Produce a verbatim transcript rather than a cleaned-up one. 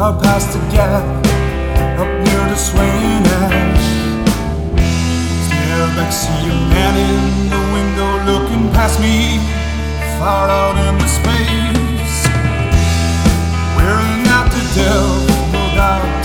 far past the gap, up near the swaying edge. Stare back, see a man in the window looking past me, far out into space. Wearing out the devil, no doubt.